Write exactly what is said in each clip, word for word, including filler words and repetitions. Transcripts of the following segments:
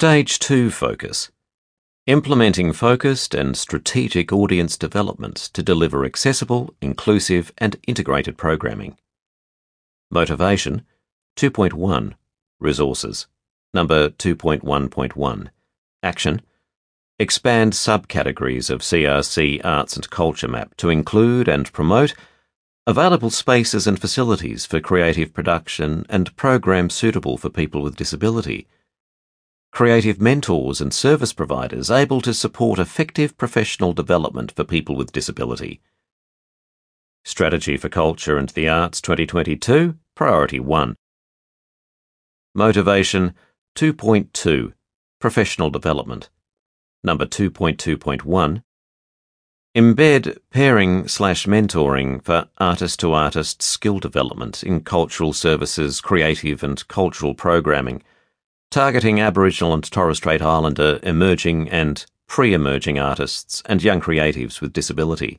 Stage two focus. Implementing focused and strategic audience development to deliver accessible, inclusive and integrated programming. Motivation two point one. Resources. Number two point one point one. Action. Expand subcategories of C R C Arts and Culture Map to include and promote available spaces and facilities for creative production and programs suitable for people with disability. Creative mentors and service providers able to support effective professional development for people with disability. Strategy for Culture and the Arts twenty twenty-two, Priority one. Motivation two point two, Professional Development. Number two point two point one. Embed pairing slash mentoring for artist-to-artist skill development in cultural services, creative and cultural programming, targeting Aboriginal and Torres Strait Islander emerging and pre-emerging artists and young creatives with disability.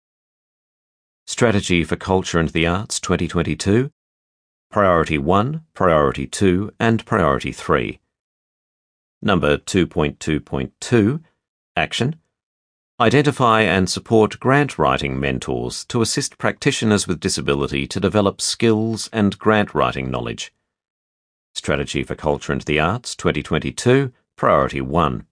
Strategy for Culture and the Arts twenty twenty-two, Priority one, Priority two and Priority three. Number two point two point two, Action. Identify and support grant writing mentors to assist practitioners with disability to develop skills and grant writing knowledge. Strategy for Culture and the Arts twenty twenty-two, Priority one.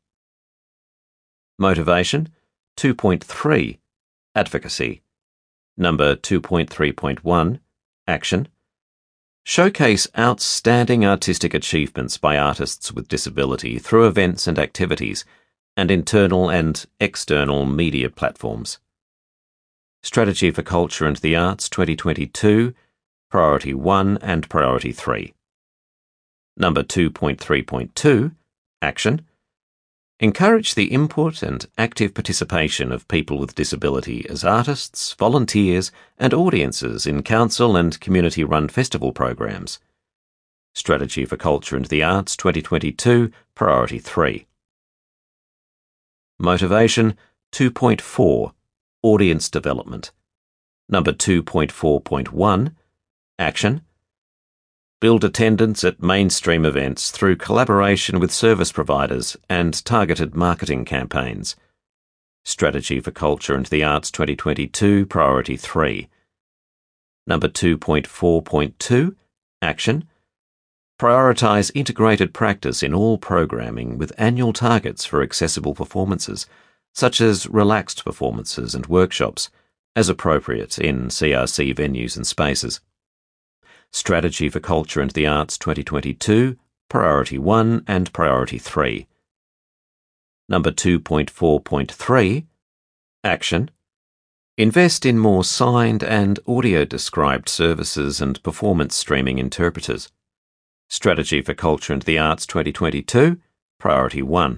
Motivation two point three, Advocacy. Number two point three point one, Action. Showcase outstanding artistic achievements by artists with disability through events and activities, and internal and external media platforms. Strategy for Culture and the Arts twenty twenty-two, Priority one and Priority three. Number two point three point two, Action. Encourage the input and active participation of people with disability as artists, volunteers and audiences in council and community-run festival programs. Strategy for Culture and the Arts twenty twenty-two, Priority three. Motivation two point four, Audience Development. Number two point four point one, Action. Build attendance at mainstream events through collaboration with service providers and targeted marketing campaigns. Strategy for Culture and the Arts twenty twenty-two, Priority three. Number two point four point two, Action. Prioritise integrated practice in all programming with annual targets for accessible performances, such as relaxed performances and workshops, as appropriate in C R C venues and spaces. Strategy for Culture and the Arts twenty twenty-two, Priority one and Priority three. Number two point four point three, Action. Invest in more signed and audio-described services and performance streaming interpreters. Strategy for Culture and the Arts twenty twenty-two, Priority one.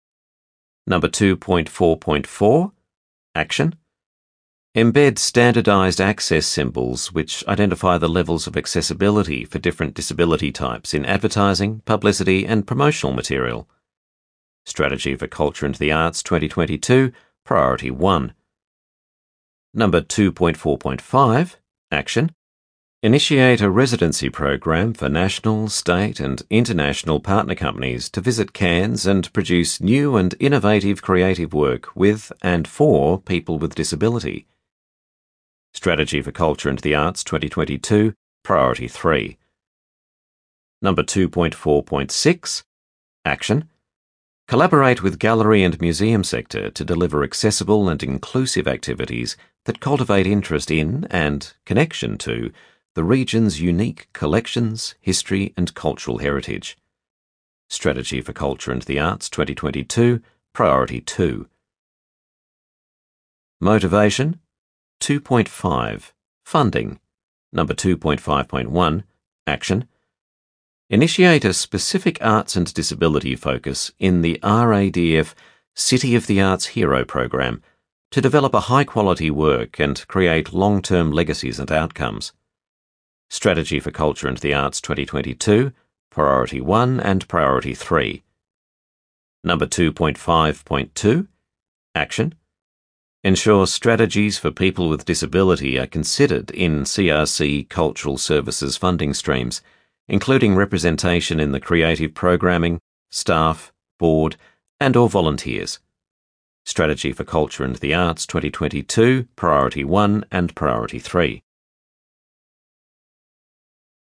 Number two point four point four, Action. Embed standardized access symbols which identify the levels of accessibility for different disability types in advertising, publicity and promotional material. Strategy for Culture and the Arts twenty twenty-two, Priority one. Number two point four point five, Action. Initiate a residency program for national, state and international partner companies to visit Cairns and produce new and innovative creative work with and for people with disability. Strategy for Culture and the Arts twenty twenty-two, Priority three. Number two point four point six, Action. Collaborate with gallery and museum sector to deliver accessible and inclusive activities that cultivate interest in and connection to the region's unique collections, history and cultural heritage. Strategy for Culture and the Arts twenty twenty-two, Priority two. Motivation two point five, Funding. Number two point five point one, Action. Initiate a specific arts and disability focus in the R A D F City of the Arts Hero program to develop a high-quality work and create long-term legacies and outcomes. Strategy for Culture and the Arts twenty twenty-two, Priority one and Priority three. Number two point five point two, Action. Ensure strategies for people with disability are considered in C R C cultural services funding streams, including representation in the creative programming, staff, board, and or volunteers. Strategy for Culture and the Arts twenty twenty-two, Priority one and Priority three.